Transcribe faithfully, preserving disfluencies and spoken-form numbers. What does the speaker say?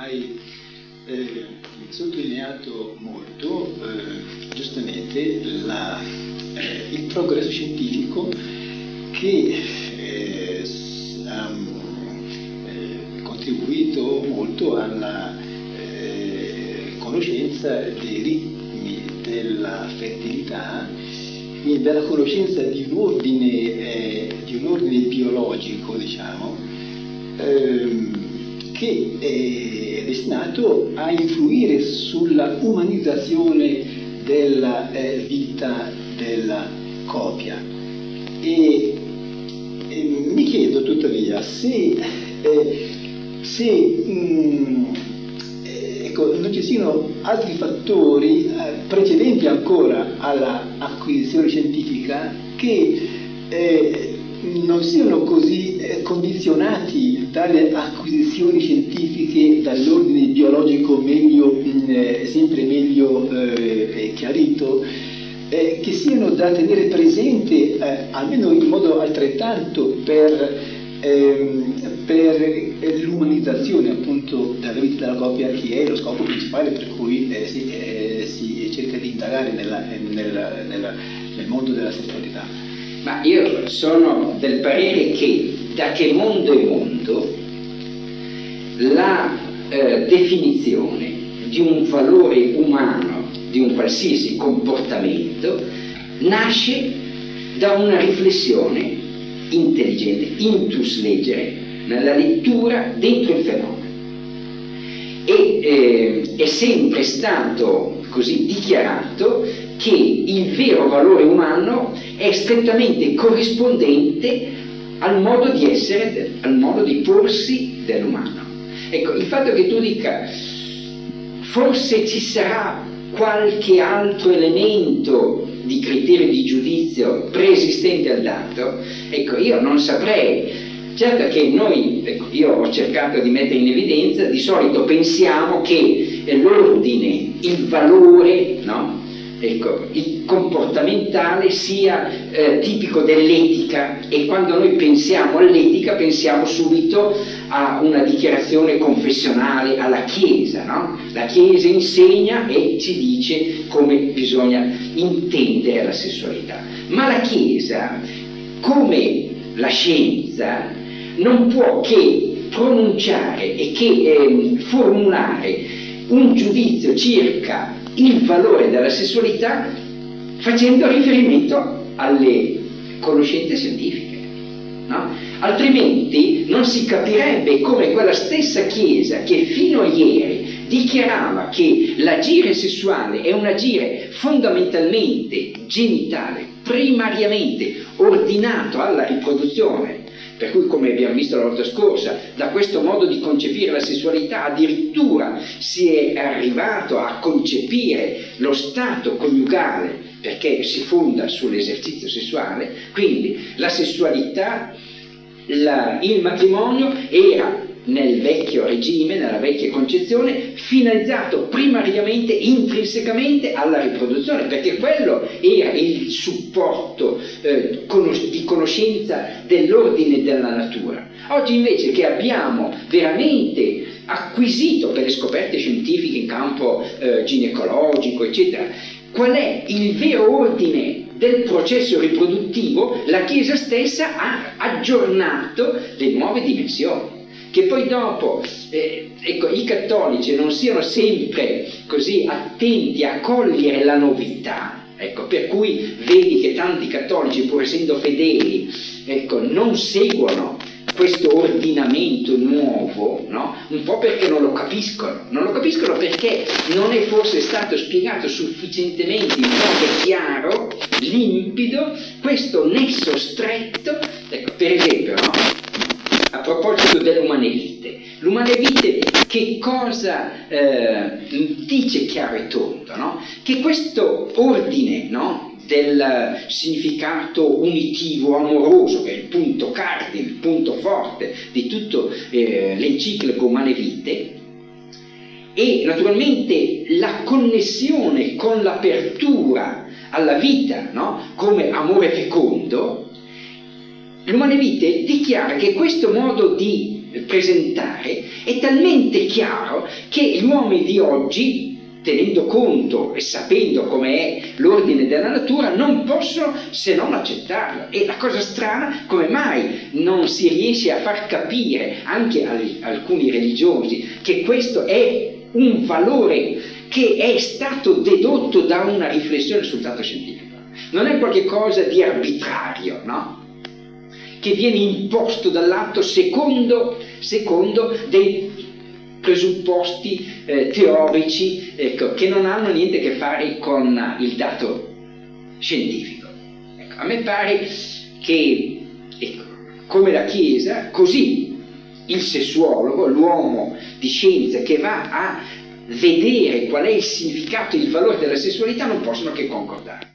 hai eh, sottolineato molto eh, giustamente la, eh, il progresso scientifico che eh, ha eh, contribuito molto alla eh, conoscenza dei ritmi della fertilità, quindi della conoscenza di un ordine, eh, di un ordine biologico, diciamo, ehm, che è destinato a influire sulla umanizzazione della eh, vita della coppia. E, e mi chiedo tuttavia se, eh, se mh, ecco, non ci siano altri fattori eh, precedenti ancora all'acquisizione scientifica che eh, non siano così eh, condizionati dalle acquisizioni scientifiche, dall'ordine biologico meglio, mh, eh, sempre meglio eh, chiarito, eh, che siano da tenere presente eh, almeno in modo altrettanto per, ehm, per l'umanizzazione appunto della vita della coppia, che è lo scopo principale per cui eh, si, eh, si cerca di indagare nella, nella, nella, nel mondo della sessualità. Ma io sono del parere che da che mondo è mondo la eh, definizione di un valore umano, di un qualsiasi comportamento, nasce da una riflessione intelligente, intus legere, nella lettura dentro il fenomeno. E eh, è sempre stato così dichiarato che il vero valore umano è strettamente corrispondente al modo di essere, al modo di porsi dell'umano. Ecco, il fatto che tu dica forse ci sarà qualche altro elemento di criterio di giudizio preesistente al dato, ecco, io non saprei. Certo che noi, ecco, io ho cercato di mettere in evidenza, di solito pensiamo che l'ordine, il valore, no? Ecco, il comportamentale sia eh, tipico dell'etica, e quando noi pensiamo all'etica pensiamo subito a una dichiarazione confessionale, alla Chiesa, no? La Chiesa insegna e ci dice come bisogna intendere la sessualità, ma la Chiesa, come la scienza, non può che pronunciare e che eh, formulare un giudizio circa il valore della sessualità facendo riferimento alle conoscenze scientifiche, no? Altrimenti non si capirebbe come quella stessa Chiesa che fino a ieri dichiarava che l'agire sessuale è un agire fondamentalmente genitale, primariamente ordinato alla riproduzione, per cui, come abbiamo visto la volta scorsa, da questo modo di concepire la sessualità addirittura si è arrivato a concepire lo stato coniugale, perché si fonda sull'esercizio sessuale. Quindi la sessualità, la, il matrimonio era nel vecchio regime, nella vecchia concezione, finalizzato primariamente, intrinsecamente alla riproduzione, perché quello era il supporto eh, conos- di conoscenza dell'ordine della natura. Oggi invece che abbiamo veramente acquisito per le scoperte scientifiche in campo eh, ginecologico, eccetera, qual è il vero ordine del processo riproduttivo, la Chiesa stessa ha aggiornato le nuove dimensioni. Che poi dopo eh, ecco, i cattolici non siano sempre così attenti a cogliere la novità, ecco, per cui vedi che tanti cattolici, pur essendo fedeli, ecco, non seguono questo ordinamento nuovo, no? Un po' perché non lo capiscono, non lo capiscono perché non è forse stato spiegato sufficientemente in modo chiaro, limpido, questo nesso stretto, ecco, per esempio, no? A proposito dell'umane vite, l'umane vite che cosa eh, dice chiaro e tondo, no? Che questo ordine, no, del significato unitivo amoroso, che è il punto cardine, il punto forte di tutto eh, l'enciclico Umane Vite, e naturalmente la connessione con l'apertura alla vita, no, come amore fecondo. L'Umane Vite dichiara che questo modo di presentare è talmente chiaro che gli uomini di oggi, tenendo conto e sapendo com'è l'ordine della natura, non possono se non accettarlo. E la cosa strana, come mai non si riesce a far capire anche a alcuni religiosi che questo è un valore che è stato dedotto da una riflessione sul dato scientifico, non è qualcosa di arbitrario, no? Che viene imposto dall'atto secondo, secondo dei presupposti eh, teorici, ecco, che non hanno niente a che fare con il dato scientifico. Ecco, a me pare che, ecco, come la Chiesa, così il sessuologo, l'uomo di scienza che va a vedere qual è il significato e il valore della sessualità, non possono che concordare.